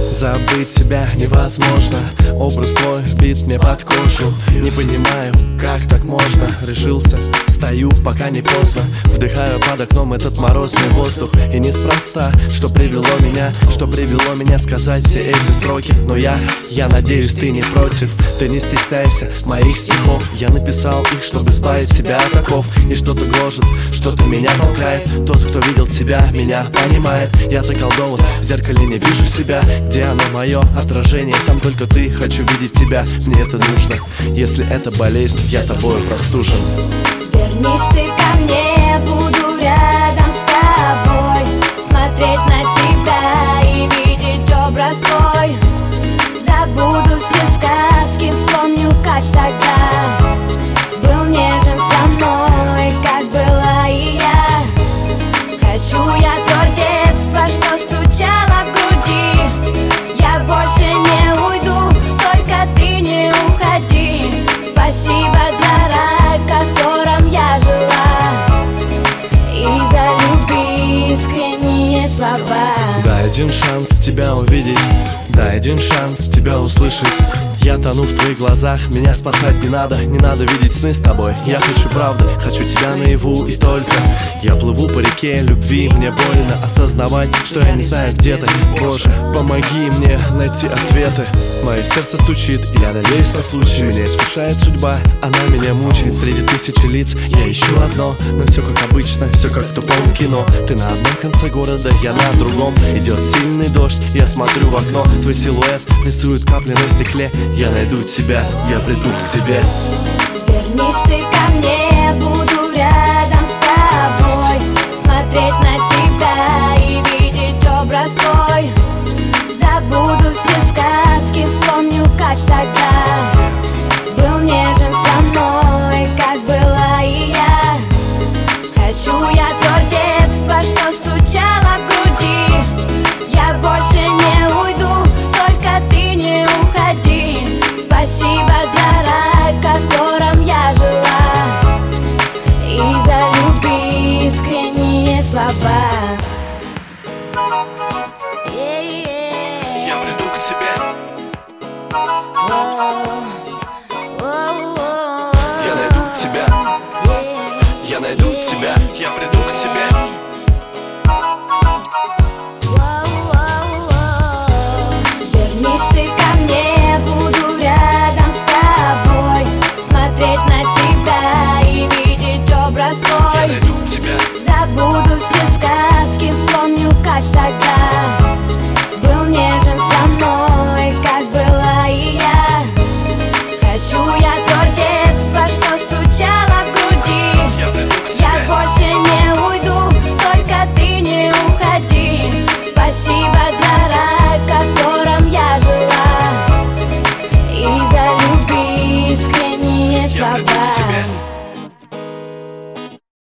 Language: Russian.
Забыть тебя невозможно. Образ твой вбит мне под кожу. Не понимаю, как так можно. Решился, стою, пока не поздно. Вдыхаю под окном этот морозный воздух. И неспроста, что привело меня сказать все эти строки. Но я надеюсь, ты не против. Ты не стесняйся моих стихов. Я написал их, чтобы избавить себя от оков. И что-то гложет, что-то меня толкает. Тот, кто видел тебя, меня понимает. Я заколдован, в зеркале не вижу себя. Где оно, мое отражение? Там только ты, хочу видеть тебя. Мне это нужно. Если это болезнь, я тобою простужен. Вернись ты ко мне, буду рядом с тобой. Смотреть на тебя и видеть образ твой. Забуду все сказки, вспомню, как тогда был нежен со мной, как была и я. Хочу я то детство, что стучало в груди. Я больше не уйду, только ты не уходи. Спасибо за рай, в котором я жила, и за любви искренние слова. Дай один шанс тебя увидеть, дай один шанс тебя услышать. Я тону в твоих глазах, меня спасать не надо видеть сны с тобой. Я хочу правды, хочу тебя наяву и только. Я плыву по реке любви, мне больно осознавать, что я не знаю, где ты. Боже, помоги мне найти ответы. Мое сердце стучит, и я надеюсь на случай. Меня искушает судьба, она меня мучает. Среди тысячи лиц я ищу одно, но все как обычно, все как в тупом кино. Ты на одном конце города, я на другом. Идет сильный дождь, я смотрю в окно. Твой силуэт рисует капли на стекле. Я найду тебя, я приду к тебе. Вернись ты ко мне, буду рядом с тобой. Смотреть на тебя и видеть образ твой. Забуду все сказки, вспомню, как тогда был нежен со мной, как была и я. Хочу я то детство, что стучало в груди. Я больше не уйду, только ты не уходи. Спасибо за рай, в котором я жила, и за любви искренние слова. Я приду к тебе. Я найду тебя. Я найду тебя. Я приду.